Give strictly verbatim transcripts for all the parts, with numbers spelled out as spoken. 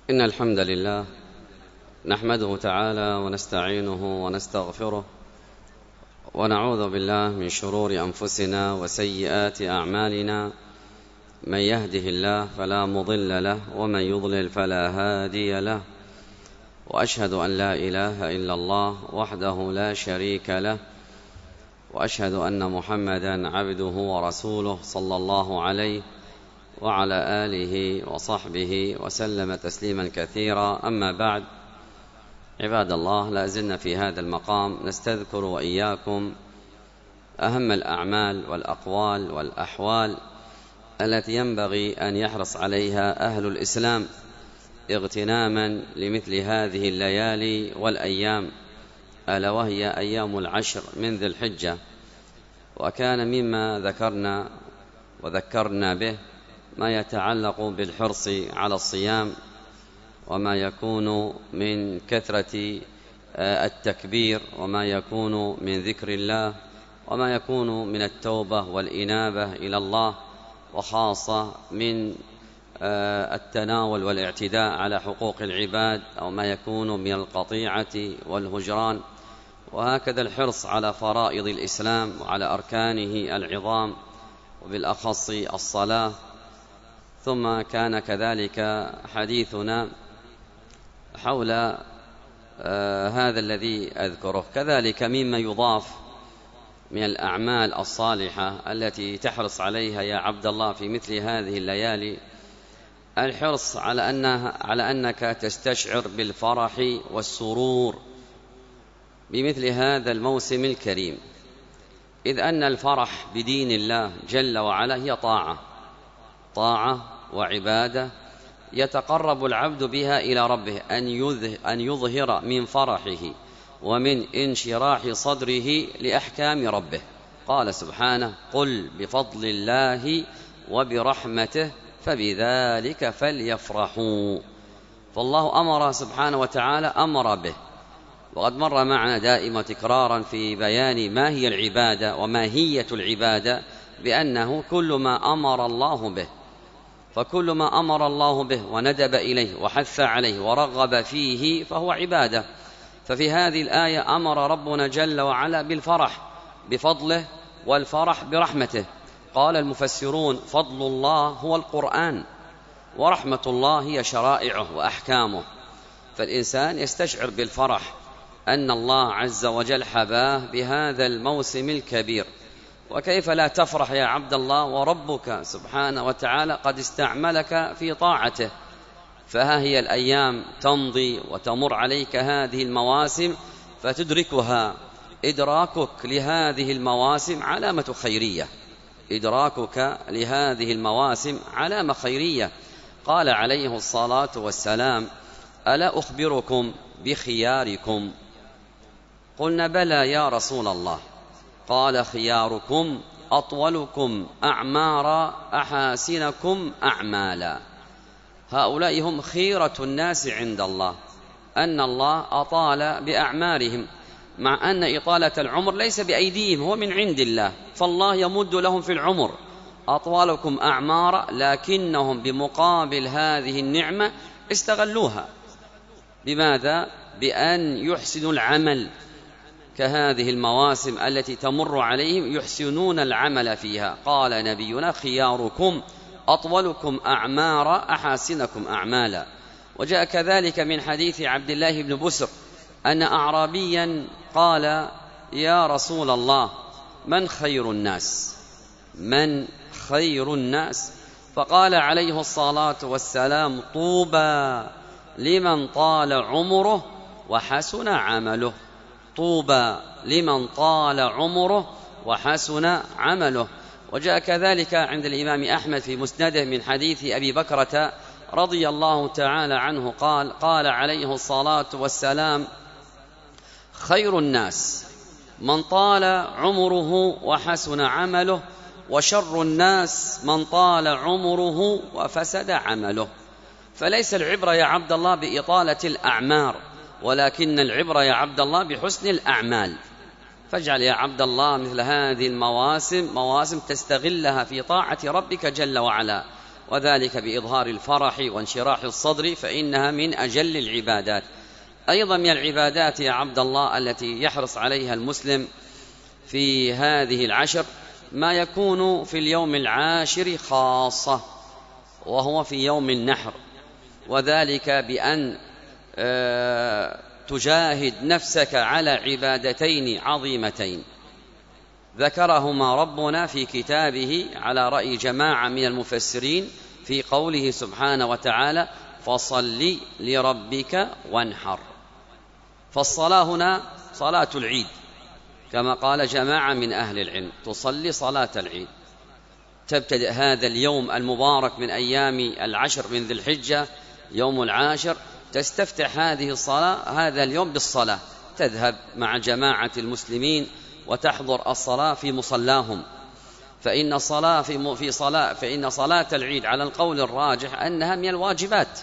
إن الحمد لله نحمده تعالى ونستعينه ونستغفره ونعوذ بالله من شرور أنفسنا وسيئات أعمالنا. من يهده الله فلا مضل له ومن يضلل فلا هادي له، وأشهد أن لا إله إلا الله وحده لا شريك له، وأشهد أن محمدا عبده ورسوله صلى الله عليه وعلى آله وصحبه وسلم تسليما كثيرا. أما بعد، عباد الله، لا زلنا في هذا المقام نستذكر وإياكم أهم الأعمال والأقوال والأحوال التي ينبغي أن يحرص عليها أهل الإسلام اغتناما لمثل هذه الليالي والأيام، ألا وهي أيام العشر من ذي الحجة. وكان مما ذكرنا وذكرنا به ما يتعلق بالحرص على الصيام، وما يكون من كثرة التكبير، وما يكون من ذكر الله، وما يكون من التوبة والإنابة إلى الله، وخاصة من التناول والاعتداء على حقوق العباد، أو ما يكون من القطيعة والهجران، وهكذا الحرص على فرائض الإسلام وعلى أركانه العظام، وبالأخص الصلاة. ثم كان كذلك حديثنا حول آه هذا الذي أذكره. كذلك مما يضاف من الأعمال الصالحة التي تحرص عليها يا عبد الله في مثل هذه الليالي الحرص على أنها على أنك تستشعر بالفرح والسرور بمثل هذا الموسم الكريم، إذ أن الفرح بدين الله جل وعلا هي طاعة طاعة وعبادة يتقرب العبد بها إلى ربه، أن يظهر من فرحه ومن انشراح صدره لأحكام ربه. قال سبحانه: قل بفضل الله وبرحمته فبذلك فليفرحوا. فالله أمر سبحانه وتعالى أمر به، وقد مر معنا دائما تكرارا في بيان ما هي العبادة وماهية العبادة بأنه كل ما أمر الله به، فكل ما أمر الله به وندب إليه وحث عليه ورغب فيه فهو عبادة. ففي هذه الآية أمر ربنا جل وعلا بالفرح بفضله والفرح برحمته. قال المفسرون: فضل الله هو القرآن، ورحمة الله هي شرائعه وأحكامه. فالإنسان يستشعر بالفرح أن الله عز وجل حباه بهذا الموسم الكبير. وكيف لا تفرح يا عبد الله وربك سبحانه وتعالى قد استعملك في طاعته؟ فها هي الأيام تمضي وتمر عليك هذه المواسم فتدركها. إدراكك لهذه المواسم علامة خيرية، إدراكك لهذه المواسم علامة خيرية. قال عليه الصلاة والسلام: ألا أخبركم بخياركم؟ قلنا: بلى يا رسول الله. قال: خياركم أطولكم أعمارا أحاسنكم أعمالا. هؤلاء هم خيرة الناس عند الله، أن الله أطال بأعمارهم، مع أن إطالة العمر ليس بأيديهم، هو من عند الله، فالله يمد لهم في العمر. أطولكم أعمارا، لكنهم بمقابل هذه النعمة استغلوها. بماذا؟ بأن يحسنوا العمل، كهذه المواسم التي تمر عليهم يحسنون العمل فيها. قال نبينا: خياركم أطولكم أعمارا أحاسنكم أعمالا. وجاء كذلك من حديث عبد الله بن بسر أن أعرابيا قال: يا رسول الله، من خير الناس؟ من خير الناس؟ فقال عليه الصلاة والسلام: طوبى لمن طال عمره وحسن عمله. طوبى لمن طال عمره وحسن عمله. وجاء كذلك عند الإمام أحمد في مسنده من حديث أبي بكرة رضي الله تعالى عنه قال: قال عليه الصلاة والسلام: خير الناس من طال عمره وحسن عمله، وشر الناس من طال عمره وفسد عمله. فليس العبرة يا عبد الله بإطالة الأعمار، ولكن العبرة يا عبد الله بحسن الأعمال. فاجعل يا عبد الله مثل هذه المواسم مواسم تستغلها في طاعة ربك جل وعلا، وذلك بإظهار الفرح وانشراح الصدر، فإنها من أجل العبادات. أيضا من العبادات يا عبد الله التي يحرص عليها المسلم في هذه العشر ما يكون في اليوم العاشر خاصة، وهو في يوم النحر، وذلك بأن تجاهد نفسك على عبادتين عظيمتين ذكرهما ربنا في كتابه على رأي جماعة من المفسرين في قوله سبحانه وتعالى: فصل لربك وانحر. فالصلاة هنا صلاة العيد، كما قال جماعة من أهل العلم: تصلي صلاة العيد، تبتدئ هذا اليوم المبارك من أيام العشر من ذي الحجة، يوم العاشر، تستفتح هذه الصلاة هذا اليوم بالصلاة، تذهب مع جماعة المسلمين وتحضر الصلاة في مصلاهم، فإن الصلاة في في صلاة فإن صلاة العيد على القول الراجح أنها من الواجبات،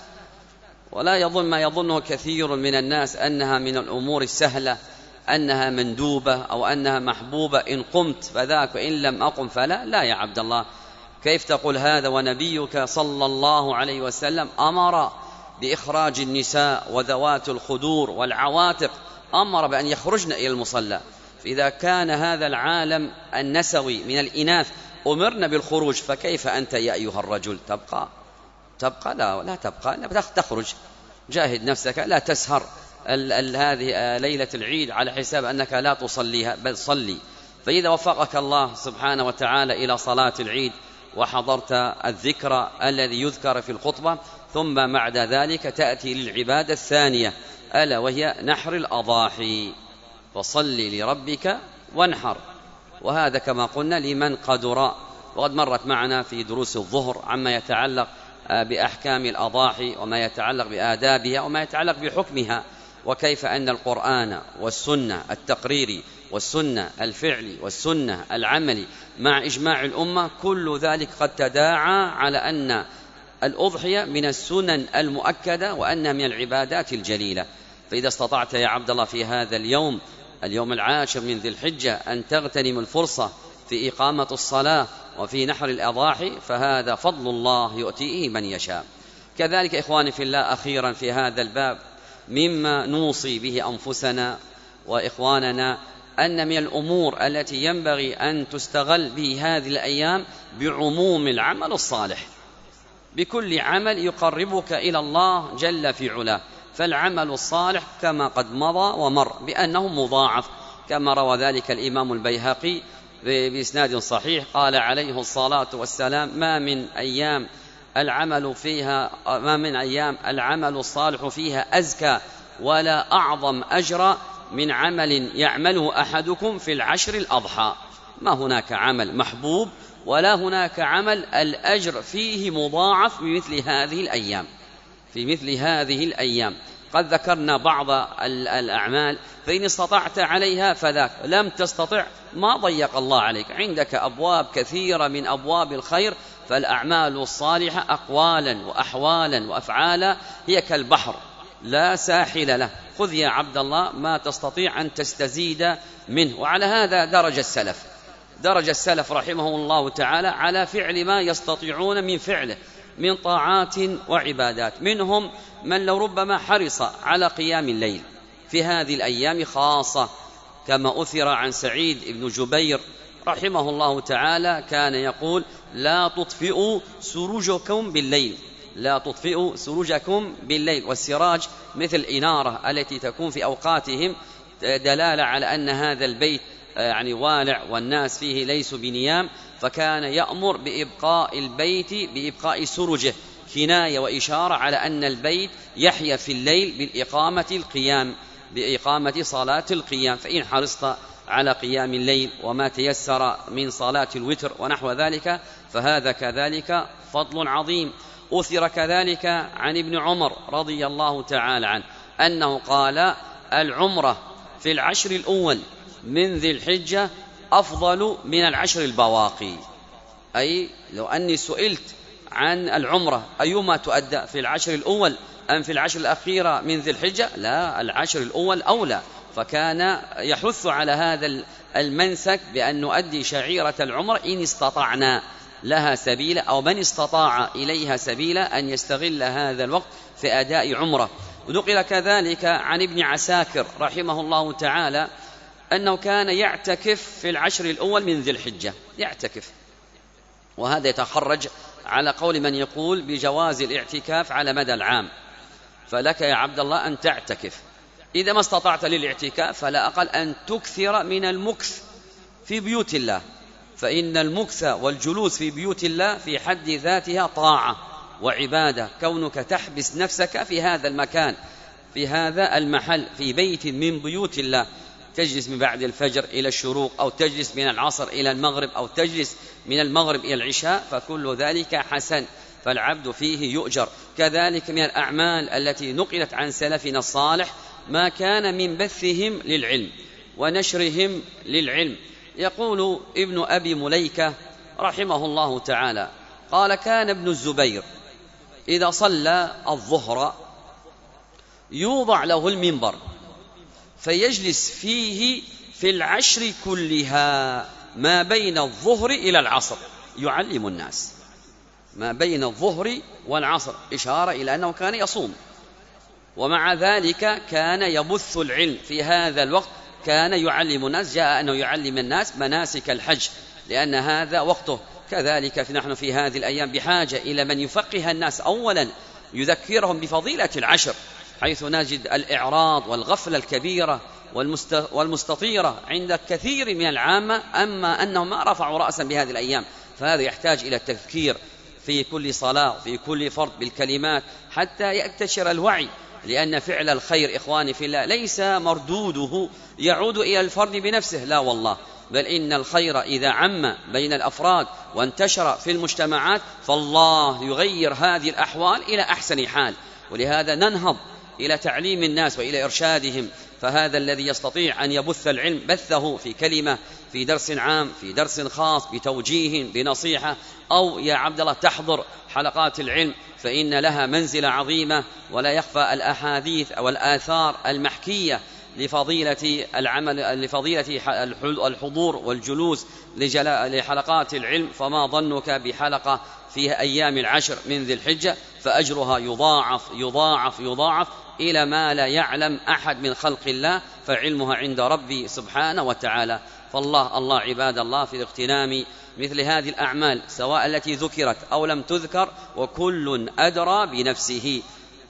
ولا يظن ما يظنه كثير من الناس أنها من الأمور السهلة، أنها مندوبة أو أنها محبوبة، إن قمت فذاك وإن لم أقم فلا. لا يا عبد الله، كيف تقول هذا ونبيك صلى الله عليه وسلم أمر بإخراج النساء وذوات الخدور والعواتق، أمر بأن يخرجن إلى المصلى. فإذا كان هذا العالم النسوي من الإناث أمرنا بالخروج، فكيف أنت يا أيها الرجل تبقى تبقى لا لا تبقى، تخرج، جاهد نفسك، لا تسهر ال ال هذه ليلة العيد على حساب أنك لا تصليها، بل صلي. فإذا وفقك الله سبحانه وتعالى إلى صلاة العيد وحضرت الذكر الذي يذكر في الخطبة، ثم بعد ذلك تأتي للعبادة الثانية ألا وهي نحر الأضاحي، فصل لربك وانحر. وهذا كما قلنا لمن قدر، وقد مرت معنا في دروس الظهر عما يتعلق بأحكام الأضاحي وما يتعلق بآدابها وما يتعلق بحكمها، وكيف أن القرآن والسنة التقريري والسنة الفعلي والسنة العملي مع إجماع الأمة كل ذلك قد تداعى على أن الأضحية من السنن المؤكدة وأنها من العبادات الجليلة. فإذا استطعت يا عبد الله في هذا اليوم اليوم العاشر من ذي الحجة أن تغتنم الفرصة في إقامة الصلاة وفي نحر الأضاحي، فهذا فضل الله يؤتيه من يشاء. كذلك إخواني في الله، أخيرا في هذا الباب مما نوصي به أنفسنا وإخواننا أن من الأمور التي ينبغي أن تستغل به هذه الأيام بعموم العمل الصالح، بكل عمل يقربك إلى الله جل في علاه. فالعمل الصالح كما قد مضى ومر بأنه مضاعف، كما روى ذلك الإمام البيهقي بإسناد صحيح، قال عليه الصلاة والسلام: ما من أيام العمل فيها ما من أيام العمل الصالح فيها أزكى ولا أعظم أجرا من عمل يعمله أحدكم في العشر الأضحى. ما هناك عمل محبوب ولا هناك عمل الأجر فيه مضاعف بمثل هذه الأيام في مثل هذه الأيام. قد ذكرنا بعض الأعمال، فإن استطعت عليها فذاك، لم تستطع ما ضيق الله عليك، عندك أبواب كثيرة من أبواب الخير. فالأعمال الصالحة أقوالا وأحوالا وأفعالا هي كالبحر لا ساحل له، خذ يا عبد الله ما تستطيع أن تستزيد منه. وعلى هذا درج السلف درج السلف رحمه الله تعالى على فعل ما يستطيعون من فعله من طاعات وعبادات. منهم من لو ربما حرص على قيام الليل في هذه الأيام خاصة، كما أثر عن سعيد بن جبير رحمه الله تعالى كان يقول: لا تطفئوا سروجكم بالليل لا تطفئوا سروجكم بالليل. والسراج مثل الإنارة التي تكون في أوقاتهم، دلالة على أن هذا البيت يعني والع والناس فيه ليسوا بنيام، فكان يأمر بإبقاء البيت بإبقاء سرجه، كناية وإشارة على أن البيت يحيا في الليل بالإقامة القيام بإقامة صلاة القيام. فإن حرصت على قيام الليل وما تيسر من صلاة الوتر ونحو ذلك فهذا كذلك فضل عظيم. أثر كذلك عن ابن عمر رضي الله تعالى عنه أنه قال: العمرة في العشر الأول من ذي الحجة أفضل من العشر البواقي. أي لو أني سئلت عن العمرة أيما تؤدى في العشر الأول أم في العشر الأخيرة من ذي الحجة، لا، العشر الأول أولى. فكان يحث على هذا المنسك بأن نؤدي شعيرة العمرة إن استطعنا، لها سبيلا أو من استطاع إليها سبيلا أن يستغل هذا الوقت في أداء عمرة. ونقل كذلك عن ابن عساكر رحمه الله تعالى أنه كان يعتكف في العشر الأول من ذي الحجة، يعتكف، وهذا يتخرج على قول من يقول بجواز الاعتكاف على مدى العام. فلك يا عبد الله أن تعتكف، إذا ما استطعت للاعتكاف فلا أقل أن تكثر من المكث في بيوت الله، فإن المكث والجلوس في بيوت الله في حد ذاتها طاعة وعبادة، كونك تحبس نفسك في هذا المكان، في هذا المحل، في بيت من بيوت الله، تجلس من بعد الفجر إلى الشروق، أو تجلس من العصر إلى المغرب، أو تجلس من المغرب إلى العشاء، فكل ذلك حسن، فالعبد فيه يؤجر. كذلك من الأعمال التي نقلت عن سلفنا الصالح ما كان من بثهم للعلم ونشرهم للعلم. يقول ابن أبي مليكة رحمه الله تعالى قال: كان ابن الزبير إذا صلى الظهر يوضع له المنبر فيجلس فيه في العشر كلها ما بين الظهر إلى العصر، يعلم الناس ما بين الظهر والعصر، إشارة إلى أنه كان يصوم، ومع ذلك كان يبث العلم في هذا الوقت، كان يعلم الناس، جاء أنه يعلم الناس مناسك الحج لأن هذا وقته. كذلك نحن في هذه الأيام بحاجة إلى من يفقه الناس، أولا يذكرهم بفضيلة العشر، حيث نجد الإعراض والغفلة الكبيرة والمستطيرة عند كثير من العامة، أما أنهم ما رفعوا رأسا بهذه الأيام، فهذا يحتاج إلى التذكير في كل صلاة في كل فرض بالكلمات حتى ينتشر الوعي، لأن فعل الخير إخواني في الله ليس مردوده يعود إلى الفرد بنفسه، لا والله، بل إن الخير إذا عم بين الأفراد وانتشر في المجتمعات فالله يغير هذه الأحوال إلى أحسن حال. ولهذا ننهض إلى تعليم الناس وإلى إرشادهم، فهذا الذي يستطيع أن يبث العلم بثه في كلمة، في درس عام، في درس خاص، بتوجيه، بنصيحة، أو يا عبد الله تحضر حلقات العلم فإن لها منزلة عظيمة، ولا يخفى الأحاديث أو الآثار المحكية لفضيلة العمل، لفضيلة الحضور والجلوس لحلقات العلم. فما ظنك بحلقة فيها أيام العشر من ذي الحجة، فأجرها يضاعف يضاعف يضاعف إلى ما لا يعلم أحد من خلق الله، فعلمها عند ربي سبحانه وتعالى. فالله الله عباد الله في اغتنام مثل هذه الأعمال سواء التي ذكرت أو لم تذكر، وكل أدرى بنفسه.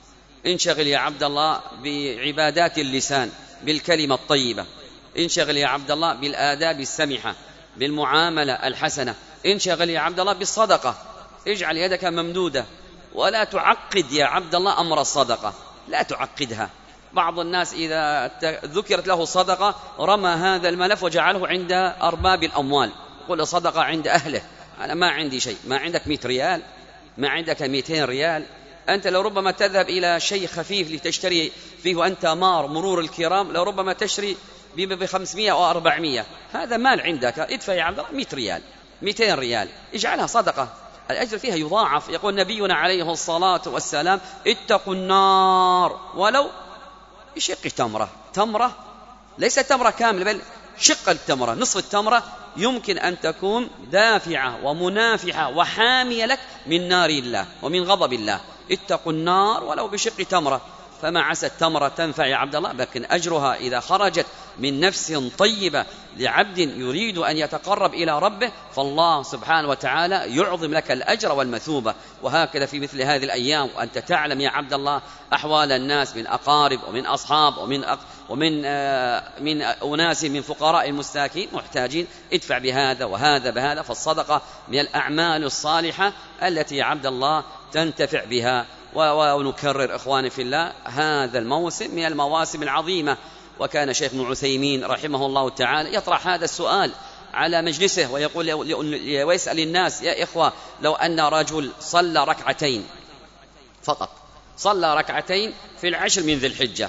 انشغل يا عبد الله بعبادات اللسان، بالكلمة الطيبة، انشغل يا عبد الله بالآداب السمحة، بالمعاملة الحسنة، انشغل يا عبد الله بالصدقة، اجعل يدك ممدودة، ولا تعقد يا عبد الله أمر الصدقة، لا تعقدها. بعض الناس إذا ذكرت له صدقة رمى هذا الملف وجعله عند أرباب الأموال، قل صدقة عند أهله، أنا ما عندي شيء. ما عندك مئة ريال، ما عندك مئتين ريال، أنت لو ربما تذهب إلى شيء خفيف لتشتري فيه وأنت مار مرور الكرام، لو ربما تشتري بخمسمائة أو أربعمائة، هذا مال عندك، ادفع يا عبد الله مئة ريال، مئتين ريال، اجعلها صدقة، الأجر فيها يضاعف. يقول نبينا عليه الصلاة والسلام: اتقوا النار ولو بشق تمرة. تمرة ليس تمرة كاملة، بل شق التمرة، نصف التمرة، يمكن أن تكون دافعة ومنافحة وحامية لك من نار الله ومن غضب الله. اتقوا النار ولو بشق تمرة. فما عسى التمرة تنفع يا عبد الله، لكن أجرها إذا خرجت من نفس طيبة لعبد يريد أن يتقرب إلى ربه، فالله سبحانه وتعالى يعظم لك الأجر والمثوبة. وهكذا في مثل هذه الأيام، وأنت تعلم يا عبد الله أحوال الناس من أقارب ومن أصحاب ومن أق... ومن آه من أناس من فقراء المستاكين محتاجين، ادفع بهذا وهذا بهذا. فالصدقة من الأعمال الصالحة التي يا عبد الله تنتفع بها. ونكرر إخواني في الله، هذا الموسم من المواسم العظيمة. وكان شيخنا عثيمين رحمه الله تعالى يطرح هذا السؤال على مجلسه ويقول ويسأل الناس: يا إخوة، لو أن رجل صلى ركعتين فقط، صلى ركعتين في العشر من ذي الحجة،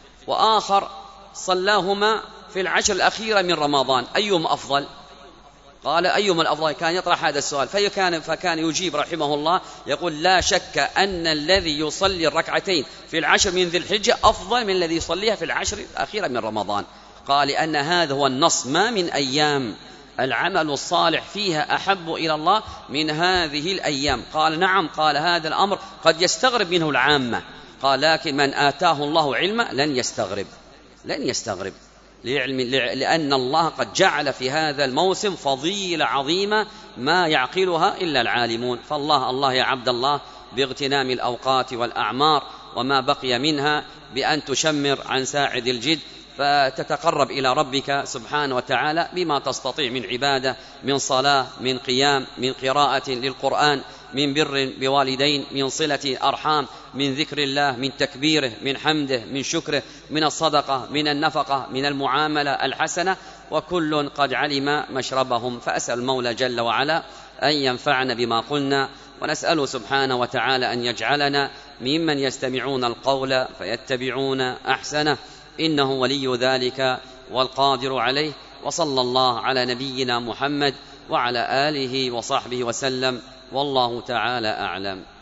وآخر صلاهما في العشر الأخيرة من رمضان، أيهما أفضل؟ قال: أيهما الأفضل؟ كان يطرح هذا السؤال، فكان, فكان يجيب رحمه الله يقول: لا شك أن الذي يصلي الركعتين في العشر من ذي الحجة أفضل من الذي يصليها في العشر الأخيرة من رمضان. قال: لأن هذا هو النص، ما من أيام العمل الصالح فيها أحب إلى الله من هذه الأيام؟ قال نعم. قال هذا الأمر قد يستغرب منه العامة، قال لكن من آتاه الله علما لن يستغرب، لن يستغرب لأن الله قد جعل في هذا الموسم فضيلة عظيمة ما يعقلها إلا العالمون. فالله الله يا عبد الله باغتنام الأوقات والأعمار وما بقي منها بأن تشمر عن ساعد الجد، فتتقرب إلى ربك سبحانه وتعالى بما تستطيع من عبادة، من صلاة، من قيام، من قراءة للقرآن، من بر بوالدين، من صلة أرحام، من ذكر الله، من تكبيره، من حمده، من شكره، من الصدقة، من النفقة، من المعاملة الحسنة، وكل قد علم مشربهم. فأسأل المولى جل وعلا أن ينفعنا بما قلنا، ونسأله سبحانه وتعالى أن يجعلنا ممن يستمعون القول فيتبعون أحسنه، إنه ولي ذلك والقادر عليه. وصلى الله على نبينا محمد وعلى آله وصحبه وسلم، والله تعالى أعلم.